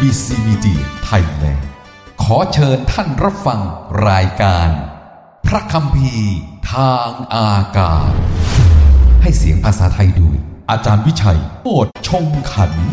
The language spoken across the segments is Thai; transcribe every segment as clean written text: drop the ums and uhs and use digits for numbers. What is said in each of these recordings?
BBC Media Thailand ขอเชิญท่านรับฟังรายการพระคัมภีร์ทางอากาศให้เสียงภาษาไทยโดยอาจารย์วิชัยโอษฐ์ชงขันธ์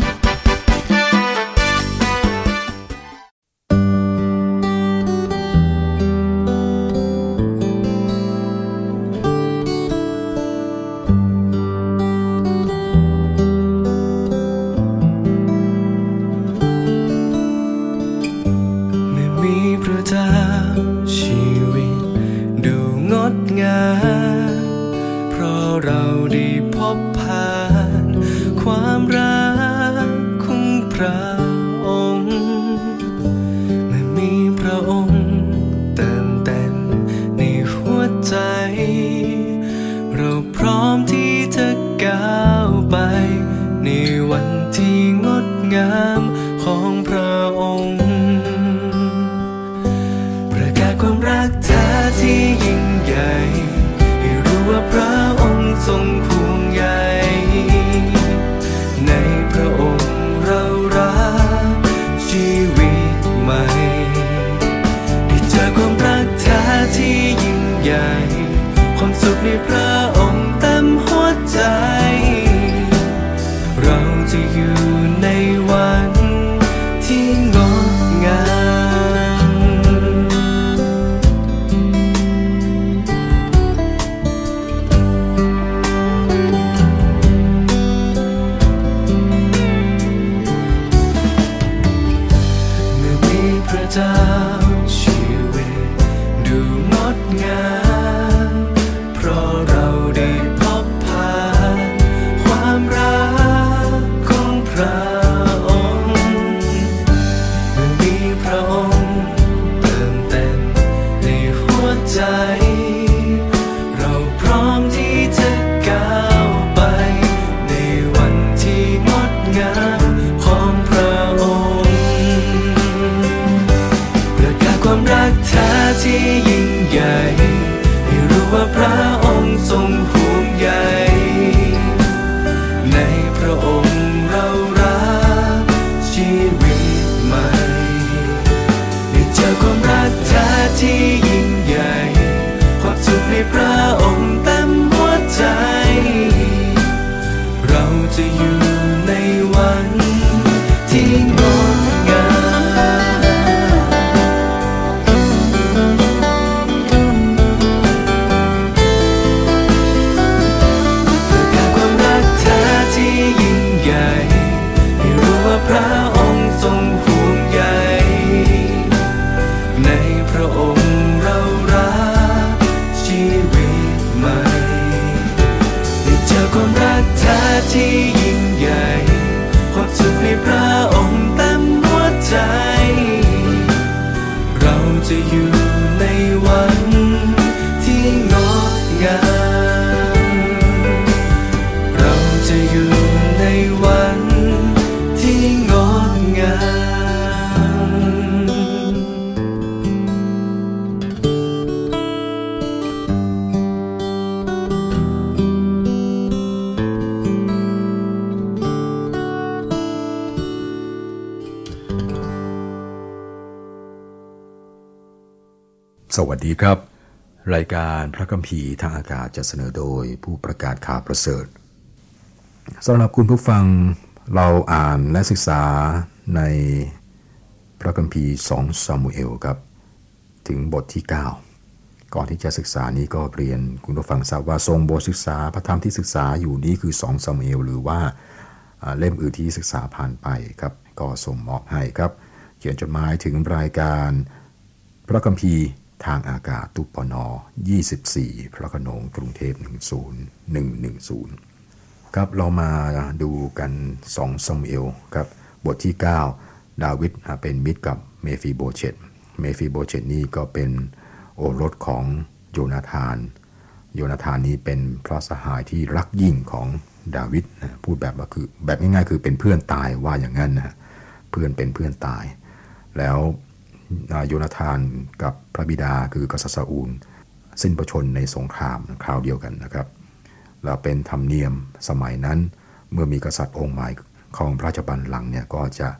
สวัสดีครับรายการพระคัมภีร์ทางอากาศจะเสนอโดยผู้ประกาศข่าวประเสริฐสำหรับคุณผู้ฟังเราอ่านและศึกษาในพระคัมภีร์2ซามูเอลครับถึงบทที่9ก่อนที่จะศึกษานี้ก็เรียนคุณผู้ฟังทราบว่าทรงบทศึกษาพระธรรมที่ศึกษาอยู่นี้คือ2ซามูเอลหรือว่าเล่มอื่นที่ศึกษาผ่านไปครับก็ส่งมอบให้ครับเขียนจดหมายถึงรายการพระคัมภีร์ทางอากาศตุปน24พระโขนงกรุงเทพ10110ครับเรามาดูกัน2ซามูเอลครับบทที่9ดาวิดเป็นมิตรกับเมฟิโบเชตนี่ก็เป็นโอรสของโยนาธานนี้เป็นพระสหายที่รักยิ่งของดาวิดนะพูดแบบว่าคือแบบง่ายๆคือเป็นเพื่อนตายว่าอย่างนั้นนะเพื่อนเป็นเพื่อนตายแล้วโยนาธานกับพระบิดาคือกษัตริย์ซาอูลสิ้นพระชนม์ในสงครามคราวเดียวกันนะครับแล้วเป็นธรรมเนียมสมัยนั้นเมื่อมีกษัตริย์องค์ใหม่ครองพระราชบัลลังก์เนี่ยก็จะ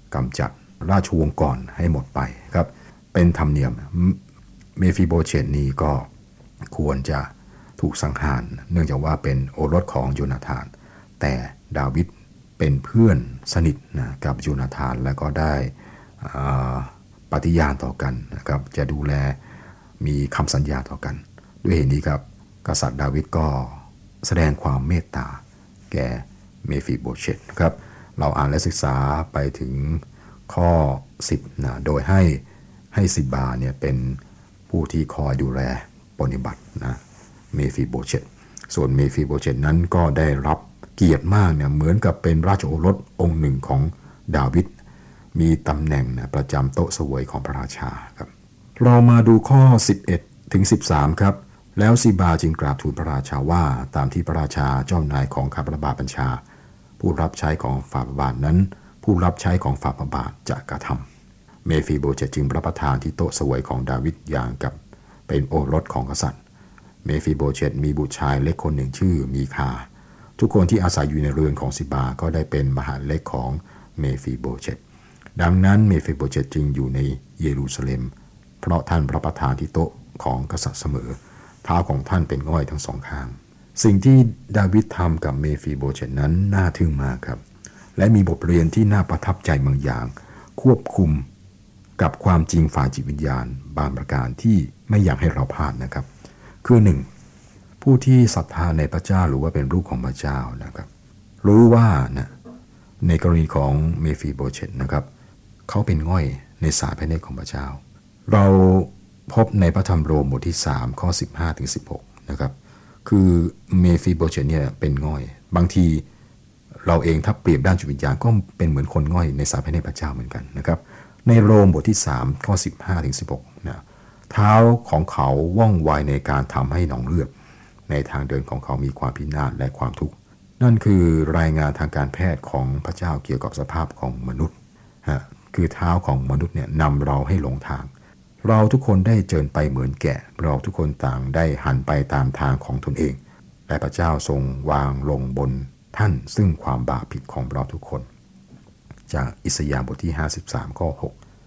กำจัดราชวงศ์ก่อนให้หมดไปครับเป็นธรรมเนียมเมฟิโบเชตนี้ก็ควรจะถูกสังหารเนื่องจากว่าเป็นโอรสของโยนาธานแต่ดาวิดเป็นเพื่อนสนิทนะกับโยนาธานแล้วก็ได้ปฏิญาณต่อกันนะครับจะดูแลมีคำสัญญาต่อกันด้วยเหตุนี้ครับกษัตริย์ดาวิดก็แสดงความเมตตาแก่เมฟิโบเชตครับเราอ่านและศึกษาไปถึงข้อ10นะโดยให้ซิบาเนี่ยเป็นผู้ที่คอยดูแลปฏิบัตินะเมฟิโบเชตส่วนเมฟิโบเชตนั้นก็ได้รับเกียรติมากเนี่ยเหมือนกับเป็นราชโอรสองค์หนึ่งของดาวิดมีตำแหน่งนะประจำโต๊ะเสวยของพระราชาครับเรามาดูข้อ11ถึง13ครับแล้วซิบาจึงกราบทูลพระราชาว่าตามที่พระราชาเจ้านายของข้าพระบาทบัญชาผู้รับใช้ของฝ่าพระบาทนั้นผู้รับใช้ของฝ่าพระบาทจะกระทำเมฟิโบเชตจึงรับประทานที่โต๊ะเสวยของดาวิดอย่างกับเป็นโอรสของกษัตริย์เมฟิโบเชตมีบุตรชายเล็กคนหนึ่งชื่อมีคาทุกคนที่อาศัยอยู่ในเรือนของซิบาก็ได้เป็นมหาเล็กของเมฟิโบเชตดังนั้นเมฟิโบเชตจึงอยู่ในเยรูซาเล็มเพราะท่านรับประทานที่โต๊ะของกษัตริย์เสมอเท้าของท่านเป็นง่อยทั้งสองข้างสิ่งที่ดาวิดทำกับเมฟิโบเชตนั้นน่าทึ่งมากครับและมีบทเรียนที่น่าประทับใจบางอย่างควบคุมกับความจริงฝ่ายจิตวิญญาณบางประการที่ไม่อยากให้เราพลาดนะครับคือหนึ่งผู้ที่ศรัทธาในพระเจ้าหรือว่าเป็นลูกของพระเจ้านะครับรู้ว่านะในกรณีของเมฟิโบเชตนะครับเขาเป็นง่อยในสายพระเนตรของพระเจ้าเราพบในพระธรรมโรมบทที่3ข้อ15ถึง16นะครับคือเมฟิโบเชตเนี่ยเป็นง่อยบางทีเราเองถ้าเปรียบด้านจิตวิญญาณก็เป็นเหมือนคนง่อยในสายพระเนตรพระเจ้าเหมือนกันนะครับในโรมบทที่3ข้อ15ถึง16นะเท้าของเขาว่องไวในการทำให้หนองเลือดในทางเดินของเขามีความพินาศและความทุกข์นั่นคือรายงานทางการแพทย์ของพระเจ้าเกี่ยวกับสภาพของมนุษย์คือเท้าของมนุษย์เนี่ยนำเราให้หลงทางเราทุกคนได้เจิญไปเหมือนแกะเราทุกคนต่างได้หันไปตามทางของตนเองและพระเจ้าทรงวางลงบนท่านซึ่งความบาปผิดของเราทุกคนจากอิสยาห์บทที่53ข้อ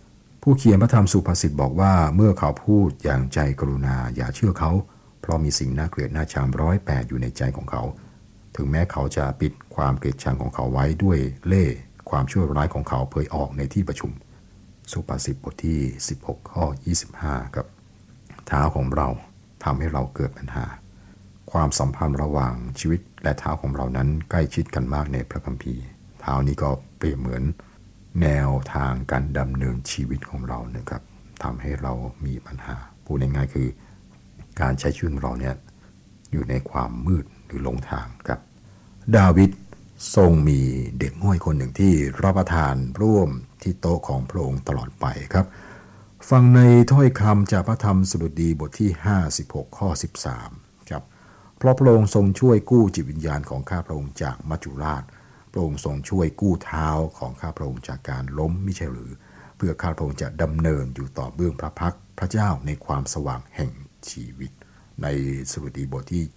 6ผู้เขียนพระธรรมสุภาษิตบอกว่าเมื่อเขาพูดอย่างใจกรุณาอย่าเชื่อเขาเพราะมีสิ่งน่าเกลียดน่าชัง108อยู่ในใจของเขาถึงแม้เขาจะปิดความเกลียดชังของเขาไว้ด้วยเล่ห์ความชั่วร้ายของเขาเผยออกในที่ประชุมสุภาษิตบทที่16ข้อ25ครับเท้าของเราทำให้เราเกิดปัญหาความสัมพันธ์ระหว่างชีวิตและเท้าของเรานั้นใกล้ชิดกันมากในพระคัมภีร์เท้านี้ก็เปรียบเหมือนแนวทางการดำเนินชีวิตของเรานะครับทำให้เรามีปัญหาพูดง่ายๆคือการใช้ชีวิตของเราเนี่ยอยู่ในความมืดหรือหลงทางครับดาวิดทรงมีเด็กง่อยคนหนึ่งที่รับประทานร่วมที่โต๊ะของพระองค์ตลอดไปครับฟังในถ้อยคำจากพระธรรมสดุดีบทที่56ข้อ13ครับเพราะพระองค์ทรงช่วยกู้จิตวิญญาณของข้าพระองค์จากมัจจุราชพระองค์ทรงช่วยกู้เท้าของข้าพระองค์จากการล้มมิใช่หรือเพื่อข้าพระองค์จะดำเนินอยู่ต่อเบื้องพระพักตร์พระเจ้าในความสว่างแห่งชีวิตในสดุดีบทที่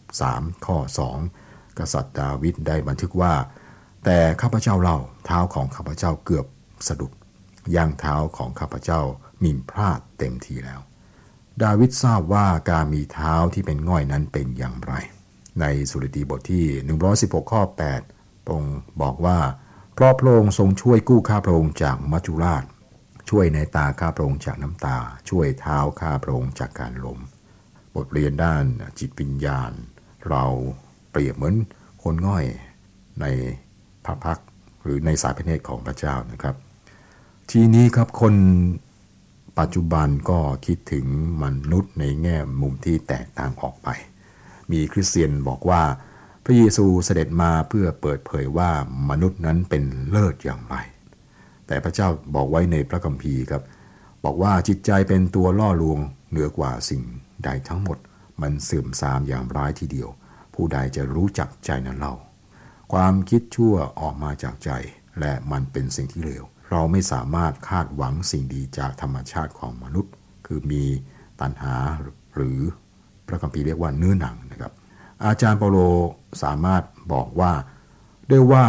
73ข้อ2กษัตริย์ดาวิดได้บันทึกว่าแต่ข้าพเจ้าเล่าเท้าของข้าพเจ้าเกือบสะดุดย่างเท้าของข้าพเจ้าหมิ่นพลาดเต็มทีแล้วดาวิดทราบว่าการมีเท้าที่เป็นง่อยนั้นเป็นอย่างไรในสดุดีบทที่116ข้อ8พระองค์บอกว่าเพราะพระองค์ทรงช่วยกู้ข้าพระองค์จากมัจจุราชช่วยในตาข้าพระองค์จากน้ำตาช่วยเท้าข้าพระองค์จากการล้มบทเรียนด้านจิตวิญญาณเราเปรียบเหมือนคนง่อยในพระพักตร์หรือในสายพระเนตรของพระเจ้านะครับทีนี้ครับคนปัจจุบันก็คิดถึงมนุษย์ในแง่มุมที่แตกต่างออกไปมีคริสเตียนบอกว่าพระเยซูเสด็จมาเพื่อเปิดเผยว่ามนุษย์นั้นเป็นเลิศอย่างไรแต่พระเจ้าบอกไว้ในพระคัมภีร์ครับบอกว่าจิตใจเป็นตัวล่อลวงเหนือกว่าสิ่งใดทั้งหมดมันเสื่อมทรามอย่างร้ายทีเดียวผู้ใดจะรู้จักใจนั้นเล่าความคิดชั่วออกมาจากใจและมันเป็นสิ่งที่เลวเราไม่สามารถคาดหวังสิ่งดีจากธรรมชาติของมนุษย์คือมีตัณหาหรือพระคัมภีร์เรียกว่าเนื้อหนังนะครับอาจารย์เปาโลสามารถบอกว่าด้วยว่า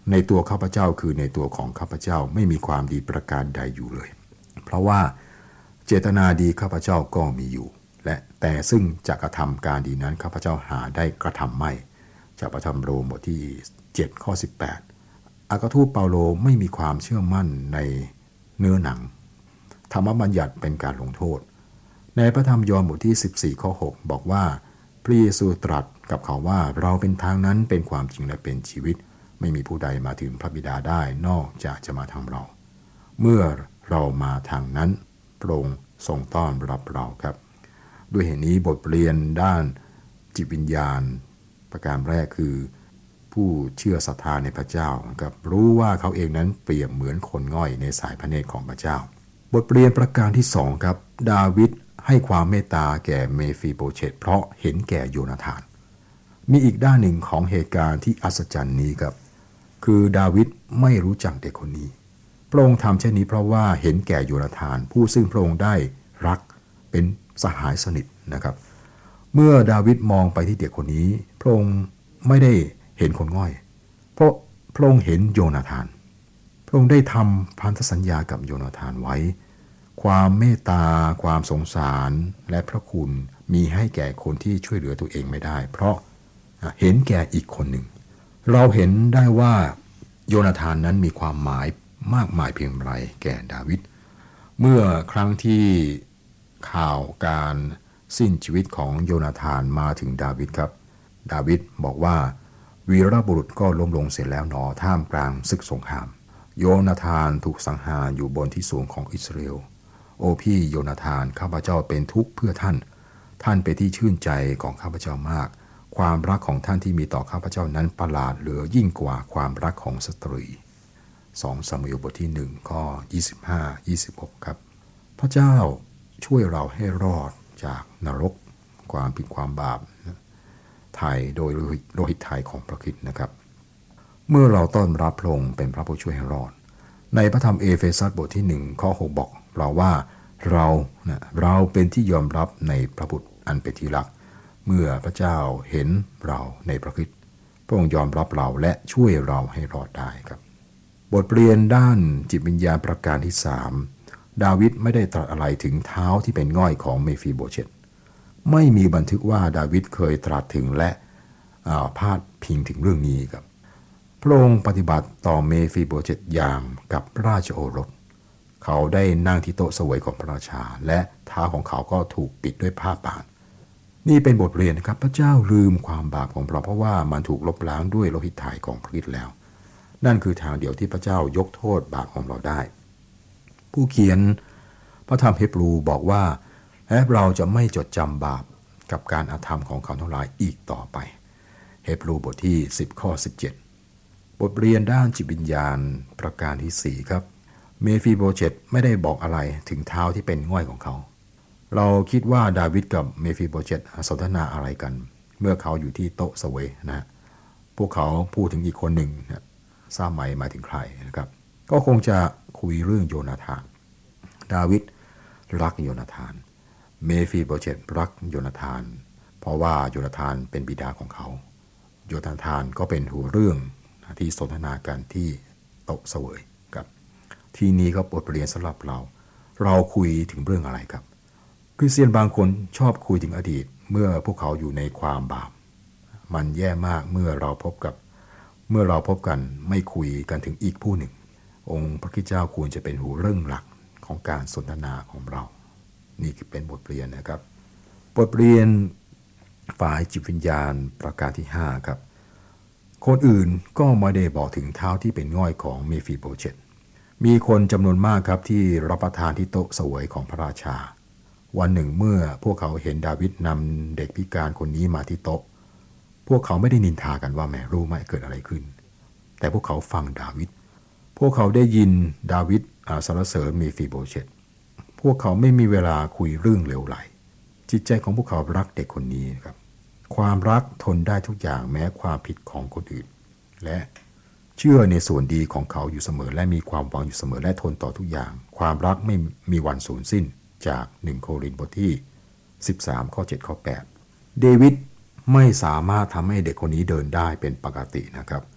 ในตัวข้าพเจ้าคือในตัวของข้าพเจ้าไม่มีความดีประการใดอยู่เลยเพราะว่าเจตนาดีข้าพเจ้าก็มีอยู่และแต่ซึ่งจะกระทำการดีนั้นข้าพเจ้าหาได้กระทำไม่จากพระธรรมโรมบทที่7ข้อ18อัครทูตเปาโลไม่มีความเชื่อมั่นในเนื้อหนังธรรมบัญญัติเป็นการลงโทษในพระธรรมยอห์นบทที่14ข้อ6บอกว่าพระเยซูตรัสกับเขาว่าเราเป็นทางนั้นเป็นความจริงและเป็นชีวิตไม่มีผู้ใดมาถึงพระบิดาได้นอกจากจะมาทางเราเมื่อเรามาทางนั้นพระองค์ทรงต้อนรับเราครับด้วยเหตุนี้บทเรียนด้านจิตวิญญาณประการแรกคือผู้เชื่อศรัทธาในพระเจ้าครับรู้ว่าเขาเองนั้นเปรียบเหมือนคนง่อยในสายพระเนตรของพระเจ้าบทเรียนประการที่2ครับดาวิดให้ความเมตตาแก่เมฟีโบเชตเพราะเห็นแก่โยนาธานมีอีกด้านหนึ่งของเหตุการณ์ที่อัศจรรย์นี้ครับคือดาวิดไม่รู้จักเด็กคนนี้พระองค์ทำเช่นนี้เพราะว่าเห็นแก่โยนาธานผู้ซึ่งพระองค์ได้รักเป็นสหายสนิทนะครับเมื่อดาวิดมองไปที่เด็กคนนี้พระองค์ไม่ได้เห็นคนง่อยเพราะพระองค์เห็นโยนาธานพระองค์ได้ทำพันธสัญญากับโยนาธานไว้ความเมตตาความสงสารและพระคุณมีให้แก่คนที่ช่วยเหลือตัวเองไม่ได้เพราะเห็นแก่อีกคนหนึ่งเราเห็นได้ว่าโยนาธานนั้นมีความหมายมากมายเพียงไรแก่ดาวิดเมื่อครั้งที่ข่าวการสิ้นชีวิตของโยนาธานมาถึงดาวิดครับดาวิดบอกว่าวีรบุรุษก็ล้มลงเสร็จแล้วหนอท่ามกลางศึกสงครามโยนาธานถูกสังหารอยู่บนที่สูงของอิสราเอลโอ้พี่โยนาธานข้าพเจ้าเป็นทุกข์เพื่อท่านเป็นที่ชื่นใจของข้าพเจ้ามากความรักของท่านที่มีต่อข้าพเจ้านั้นประหลาดเหลือยิ่งกว่าความรักของสตรี2ซามูเอลบทที่1ข้อ25-26ครับพระเจ้าช่วยเราให้รอดจากนรกความผิดความบาปไถ่โดยโลหิตไถ่ของพระคริสต์นะครับเมื่อเราต้อนรับพระองค์เป็นพระผู้ช่วยให้รอดในพระธรรมเอเฟซัสบทที่1ข้อ6บอกเราว่าเราเป็นที่ยอมรับในพระบุตรอันเป็นที่รักเมื่อพระเจ้าเห็นเราในพระคริสต์พระองค์ยอมรับเราและช่วยเราให้รอดได้ครับบทเรียนด้านจิตวิญญาณประการที่3ดาวิดไม่ได้ตรัสอะไรถึงเท้าที่เป็นง่อยของเมฟีโบเชตไม่มีบันทึกว่าดาวิดเคยตรัสถึงและพาดพิงถึงเรื่องนี้ครับพระองค์ปฏิบัติต่อเมฟีโบเชตอย่างกับราชโอรสเขาได้นั่งที่โต๊ะเสวยของพระราชาและเท้าของเขาก็ถูกปิดด้วยผ้าป่านนี่เป็นบทเรียนนะครับพระเจ้าลืมความบาปของเราเพราะว่ามันถูกลบล้างด้วยโลหิตไถ่ของพระคริสต์แล้วนั่นคือทางเดียวที่พระเจ้ายกโทษบาปของเราได้ผู้เขียนพระธรรมเฮบรูบอกว่าและเราจะไม่จดจำบาปกับการอาธรรมของเขาทั้งหลายอีกต่อไปเฮบรูบทที่10ข้อ17บทเรียนด้านจิตวิญญาณประการที่4ครับเมฟีโบเชตไม่ได้บอกอะไรถึงเท้าที่เป็นง่อยของเขาเราคิดว่าดาวิดกับเมฟีโบเชตสนทนาอะไรกันเมื่อเขาอยู่ที่โต๊ะเสวยนะพวกเขาพูดถึงอีกคนหนึ่งนะทราบไหมหมายถึงใครนะครับก็คงจะคุยเรื่องโยนาธานดาวิดรักโยนาธานเมฟีโบเชตรักโยนาธานเพราะว่าโยนาธานเป็นบิดาของเขาโยนาธานก็เป็นหัวเรื่องที่สนทนากันที่โต๊ะเสวยครับทีนี้ก็บทเรียนสำหรับเราคุยถึงเรื่องอะไรครับคริสเตียนบางคนชอบคุยถึงอดีตเมื่อพวกเขาอยู่ในความบาปมันแย่มากเมื่อเราพบกันไม่คุยกันถึงอีกผู้หนึ่งองค์พระคริสต์เจ้าควรจะเป็นหัวเรื่องหลักของการสนทนาของเรานี่คือเป็นบทเรียนนะครับบทเรียนฝ่ายจิตวิญญาณประการที่5ครับคนอื่นก็ไม่ได้บอกถึงเท้าที่เป็นง่อยของเมฟีโบเชตมีคนจำนวนมากครับที่รับประทานที่โต๊ะเสวยของพระราชาวันหนึ่งเมื่อพวกเขาเห็นดาวิดนำเด็กพิการคนนี้มาที่โต๊ะพวกเขาไม่ได้นินทากันว่าแม่รู้ไหมเกิดอะไรขึ้นแต่พวกเขาฟังดาวิดพวกเขาได้ยินดาวิดสรรเสริญเมฟีโบเชตพวกเขาไม่มีเวลาคุยเรื่องเลวไหลจิตใจของพวกเขารักเด็กคนนี้ครับความรักทนได้ทุกอย่างแม้ความผิดของคนอื่นและเชื่อในส่วนดีของเขาอยู่เสมอและมีความหวังอยู่เสมอและทนต่อทุกอย่างความรักไม่มีวันสูญสิ้นจาก1โครินธ์บทที่13ข้อ7ข้อ8เดวิดไม่สามารถทำให้เด็กคนนี้เดินได้เป็นปกตินะครับ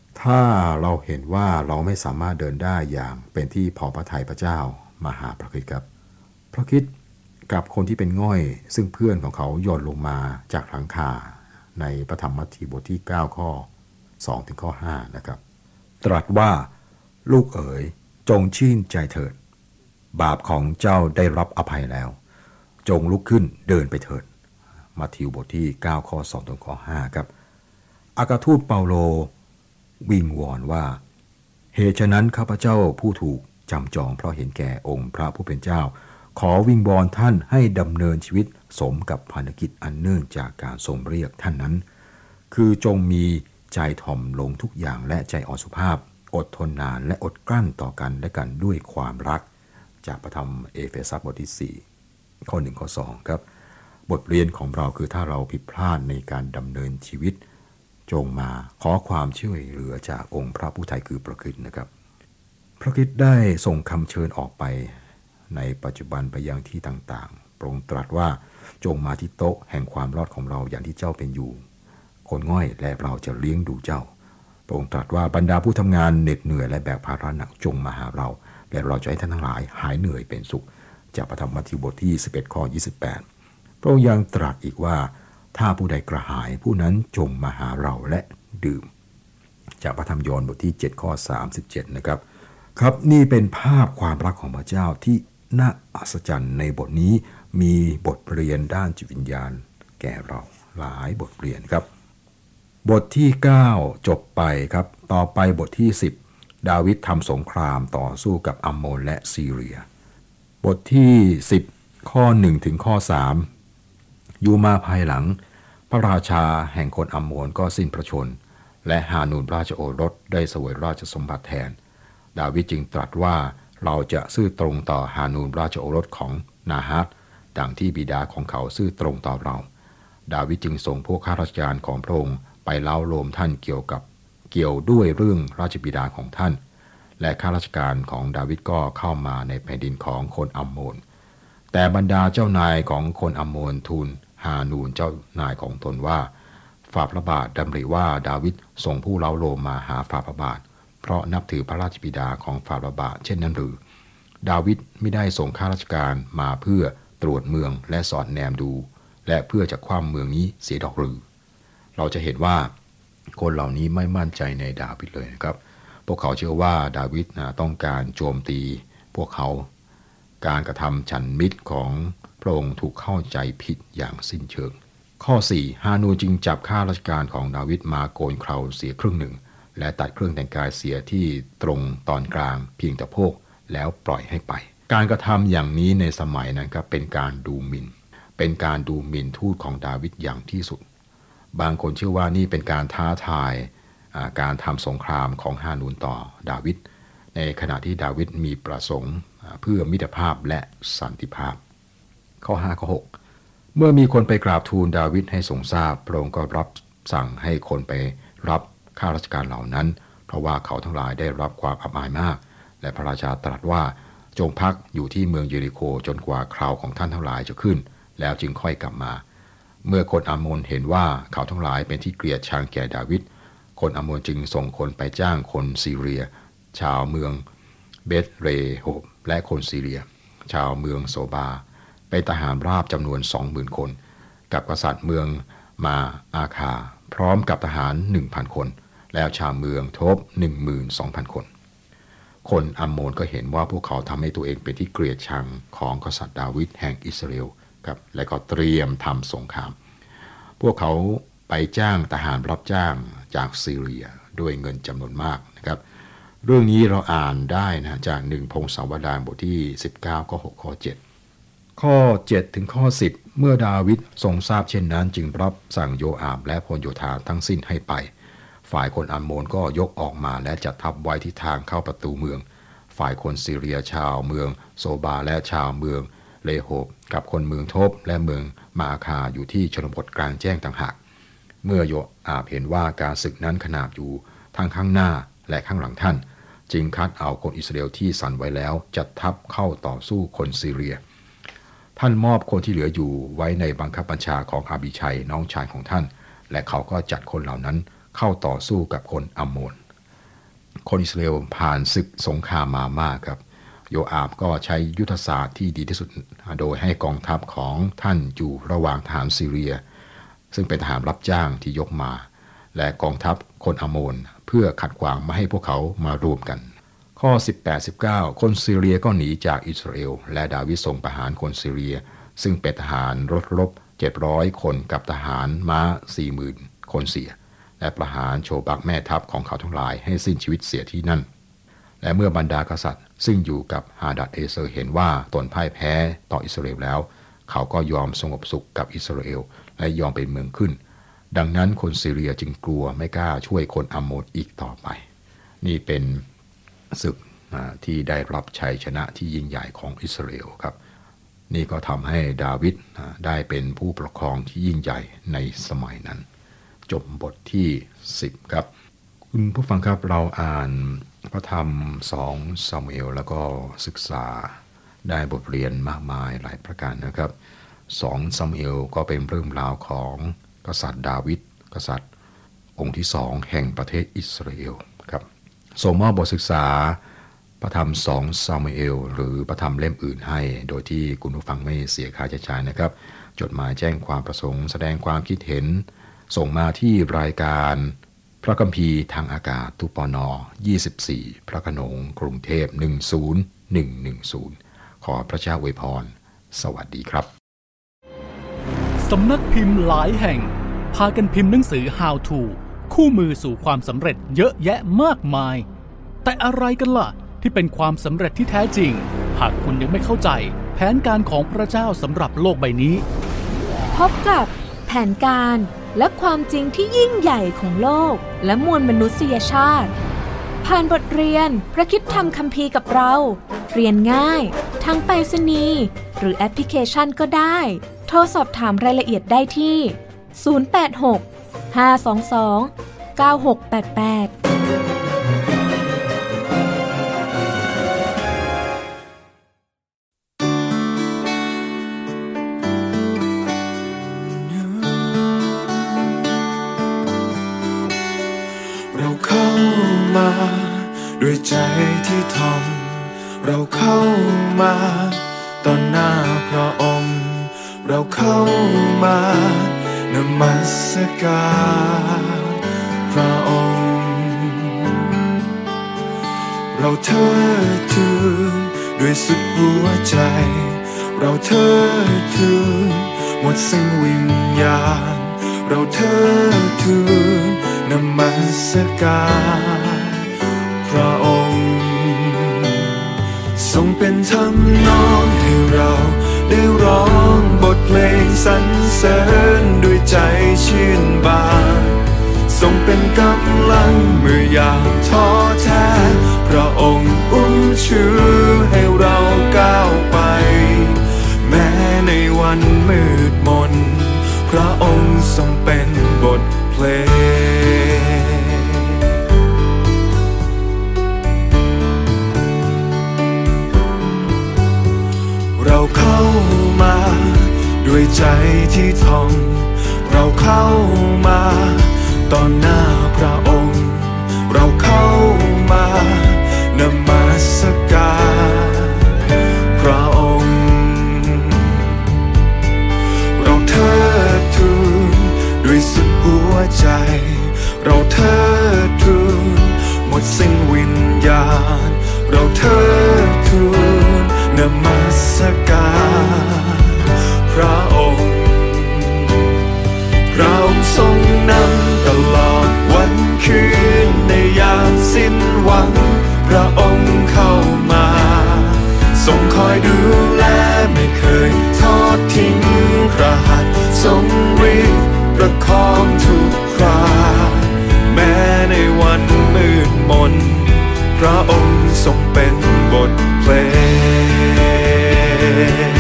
ถ้าเราเห็นว่าเราไม่สามารถเดินได้อย่างเป็นที่พอพระทัยพระเจ้ามาหาพระคริสต์ครับพระคริสต์กับคนที่เป็นง่อยซึ่งเพื่อนของเขาโยนลงมาจากหลังคาในพระธรรมมัทธิวบทที่9ข้อ2ถึงข้อ5นะครับตรัสว่าลูกเอ๋ยจงชื่นใจเถิดบาปของเจ้าได้รับอภัยแล้วจงลุกขึ้นเดินไปเถิดมัทธิวบทที่9ข้อ2ถึงข้อ5ครับอัครทูตเปาโลวิงวอนว่าเหตุฉะนั้นข้าพเจ้าผู้ถูกจำจองเพราะเห็นแก่องค์พระผู้เป็นเจ้าขอวิงวอนท่านให้ดำเนินชีวิตสมกับภารกิจอันเนื่องจากการทรงเรียกท่านนั้นคือจงมีใจถ่อมลงทุกอย่างและใจอ่อนสุภาพอดทนนานและอดกลั้นต่อกันและกันด้วยความรักจากพระธรรมเอเฟซัสบทที่4ข้อ1ข้อ2ครับบทเรียนของเราคือถ้าเราผิดพลาดในการดำเนินชีวิตจงมาขอความช่วยเหลือจากองค์พระผู้ไถ่คือพระคริสต์นะครับพระคริสต์ได้ส่งคำเชิญออกไปในปัจจุบันไปยังที่ต่างๆพระองค์ตรัสว่าจงมาที่โต๊ะแห่งความรอดของเราอย่างที่เจ้าเป็นอยู่คนง่อยและเราจะเลี้ยงดูเจ้าพระองค์ตรัสว่าบรรดาผู้ทำงานเหน็ดเหนื่อยและแบกภาระหนักจงมาหาเราและเราจะให้ท่านทั้งหลายหายเหนื่อยเป็นสุขจากพระธรรมมัทธิวบทที่11ข้อ28พระองค์ยังตรัสอีกว่าถ้าผู้ใดกระหายผู้นั้นจงมาหาเราและดื่มจากพระธรรมยอห์นบทที่7ข้อ37นะครับครับนี่เป็นภาพความรักของพระเจ้าที่น่าอัศจรรย์ในบทนี้มีบทเรียนด้านจิตวิญญาณแก่เราหลายบทเรียนครับบทที่9จบไปครับต่อไปบทที่10ดาวิดทำสงครามต่อสู้กับอัมโมนและซีเรียบทที่10ข้อ1ถึงข้อ3อยู่มาภายหลังพระราชาแห่งคนอัมโมนก็สิ้นพระชนและฮานูนราชโอรสได้เสวยราชสมบัติแทนดาวิดจึงตรัสว่าเราจะซื่อตรงต่อฮานูนราชโอรสของนาฮัตดังที่บิดาของเขาซื่อตรงต่อเราดาวิดจึงส่งพวกข้าราชการของพระองค์ไปเล้าโลมท่านเกี่ยวด้วยเรื่องราชบิดาของท่านและข้าราชการของดาวิดก็เข้ามาในแผ่นดินของคนอัมโมนแต่บรรดาเจ้านายของคนอัมโมนทูลฮานูนเจ้านายของตนว่าฝ่าพระบาทดำริว่าดาวิดส่งผู้เล้าโลมมาหาฝ่าพระบาทเพราะนับถือพระราชบิดาของฝ่าพระบาทเช่นนั้นหรือดาวิดไม่ได้ส่งข้าราชการมาเพื่อตรวจเมืองและสอดแนมดูและเพื่อจะคว่ำเมืองนี้เสียดอกหรือเราจะเห็นว่าคนเหล่านี้ไม่มั่นใจในดาวิดเลยนะครับพวกเขาเชื่อว่าดาวิดต้องการโจมตีพวกเขาการกระทำฉันมิตรของพระองค์ถูกเข้าใจผิดอย่างสิ้นเชิงข้อ4ฮานูนจึงจับข้าราชการของดาวิดมาโกนเคราเสียครึ่งหนึ่งและตัดเครื่องแต่งกายเสียที่ตรงตอนกลางเพียงแต่โพกแล้วปล่อยให้ไปการกระทำอย่างนี้ในสมัยนั้นครับเป็นการดูหมิ่นทูตของดาวิดอย่างที่สุดบางคนเชื่อว่านี่เป็นการท้าทายการทำสงครามของฮานูนต่อดาวิดในขณะที่ดาวิดมีประสงค์เพื่อมิตรภาพและสันติภาพข้อ5ข้อ6เมื่อมีคนไปกราบทูลดาวิดให้ทรงทราบพระองค์ก็รับสั่งให้คนไปรับข้าราชการเหล่านั้นเพราะว่าเขาทั้งหลายได้รับความอับอายมากและพระราชาตรัสว่าจงพักอยู่ที่เมืองเยริโคจนกว่าคราวของท่านทั้งหลายจะขึ้นแล้วจึงค่อยกลับมาเมื่อคนอัมโมนเห็นว่าเขาทั้งหลายเป็นที่เกลียดชังแก่ดาวิดคนอัมโมนจึงส่งคนไปจ้างคนซีเรียชาวเมืองเบธเรโฮบและคนซีเรียชาวเมืองโซบาเป็นทหารราบจำนวน 20,000 คนกับกษัตริย์เมืองมาอาคาพร้อมกับทหาร 1,000 คนแล้วชาวเมืองโทบ 12,000 คนคนอัมโมนก็เห็นว่าพวกเขาทำให้ตัวเองเป็นที่เกลียดชังของกษัตริย์ดาวิดแห่งอิสราเอลครับและก็เตรียมทำสงครามพวกเขาไปจ้างทหารรับจ้างจากซีเรียด้วยเงินจำนวนมากนะครับเรื่องนี้เราอ่านได้นะจาก1พงศาวดารบทที่19ข้อ6ข้อ7ข้อ7ถึงข้อ10เมื่อดาวิดทรงทราบเช่นนั้นจึงรับสั่งโยอาบและพลโยธาทั้งสิ้นให้ไปฝ่ายคนอัมโมนก็ยกออกมาและจัดทัพไว้ที่ทางเข้าประตูเมืองฝ่ายคนซีเรียชาวเมืองโซบาและชาวเมืองเลโฮบกับคนเมืองโทบและเมืองมาอาคาอยู่ที่ชนบทกลางแจ้งต่างหากเมื่อโยอาบเห็นว่าการศึกนั้นขนาบอยู่ทั้งข้างหน้าและข้างหลังท่านจึงคัดเอาคนอิสราเอลที่สั่นไว้แล้วจัดทัพเข้าต่อสู้คนซีเรียท่านมอบคนที่เหลืออยู่ไว้ในบังคับบัญชาของอาบิชัยน้องชายของท่านและเขาก็จัดคนเหล่านั้นเข้าต่อสู้กับคนอัมโมนคนอิสราเอลผ่านศึกสงครามมามากครับโยอาบก็ใช้ยุทธศาสตร์ที่ดีที่สุดโดยให้กองทัพของท่านอยู่ระหว่างทหารซีเรียซึ่งเป็นทหารรับจ้างที่ยกมาและกองทัพคนอาโมนเพื่อขัดขวางไม่ให้พวกเขามารวมกันข้อ 18-19 คนซีเรียก็หนีจากอิสราเอลและดาวิดส่งประหารคนซีเรียซึ่งเป็นทหารรบ700 คนกับทหารม้า 40,000 คนเสียและประหารโชบักแม่ทัพของเขาทั้งหลายให้สิ้นชีวิตเสียที่นั่นและเมื่อบรรดากษัตริย์ซึ่งอยู่กับฮาดัดเอเซอร์เห็นว่าตนพ่ายแพ้ต่ออิสราเอลแล้วเขาก็ยอมสงบสุขกับอิสราเอลและยอมเป็นเมืองขึ้นดังนั้นคนซีเรียจึงกลัวไม่กล้าช่วยคนอาโมนอีกต่อไปนี่เป็นศึกที่ได้รับชัยชนะที่ยิ่งใหญ่ของอิสราเอลครับนี่ก็ทำให้ดาวิดได้เป็นผู้ปกครองที่ยิ่งใหญ่ในสมัยนั้นจบบทที่10ครับคุณผู้ฟังครับเราอ่านพระธรรม2ซามูเอลแล้วก็ศึกษาได้บทเรียนมากมายหลายประการนะครับ2ซามูเอลก็เป็นเรื่องราวของกษัตริย์ดาวิดกษัตริย์องค์ที่2แห่งประเทศอิสราเอลครับส่งมอบบทศึกษาพระธรรม2ซามูเอลหรือพระธรรมเล่มอื่นให้โดยที่คุณผู้ฟังไม่เสียค่าใช้จ่ายนะครับจดหมายแจ้งความประสงค์แสดงความคิดเห็นส่งมาที่รายการพระคัมภีร์ทางอากาศทุปน24พระโขนงกรุงเทพ10110ขอพระเจ้าอวยพรสวัสดีครับสำนักพิมพ์หลายแห่งพากันพิมพ์หนังสือ How to คู่มือสู่ความสำเร็จเยอะแยะมากมายแต่อะไรกันล่ะที่เป็นความสำเร็จที่แท้จริงหากคุณยังไม่เข้าใจแผนการของพระเจ้าสำหรับโลกใบนี้พบกับแผนการและความจริงที่ยิ่งใหญ่ของโลกและมวลมนุษยชาติผ่านบทเรียนพระคริสตธรรมคัมภีร์กับเราเรียนง่ายทั้งไปรษณีย์หรือแอปพลิเคชันก็ได้โทรสอบถามรายละเอียดได้ที่086 522 9688 ด้วยใจที่ทอมเราเข้ามาต่อหน้าพระองค์เราเข้ามานมัสการพระองค์เราเทิดทูนด้วยสุดหัวใจเราเทิดทูนหมดสิ้นวิญญาณเราเทิดทูนนมัสการพระองค์ทรงเป็นธรรมนองให้เราได้ร้องบทเพลงสรรเสริญด้วยใจชื่นบานทรงเป็นกำลังเมื่อยามท้อแท้พระองค์อุ้มชูให้เราก้าวไปแม้ในวันมืดมนพระองค์ทรงเป็นบทเพลงเราเข้ามาด้วยใจที่ทองเราเข้ามาต่อหน้าพระองค์เราเข้ามานมัสการพระองค์เราเทิดทูนด้วยสุดหัวใจเราเทิดทูนหมดสิ้นวิญญาณเราเทิดทูนนมัสการพระองค์พระองค์ทรงนำตลอดวันคืนในยามสิ้นหวังพระองค์เข้ามาทรงคอยดูแลไม่เคยทอดทิ้งพระหัตถ์ทรงรีบประคองทุกคราแม้ในวันมืดมนพระองค์ทรงเป็นบทเพลง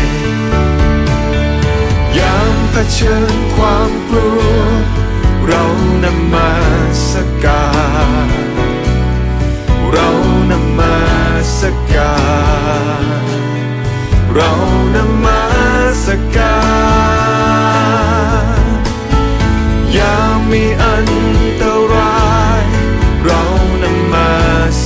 ยามเผชิญความกลัวเรานมัสการเรานมัสการเรานมัสการยามมีอันตรายเรานมัส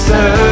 เสริ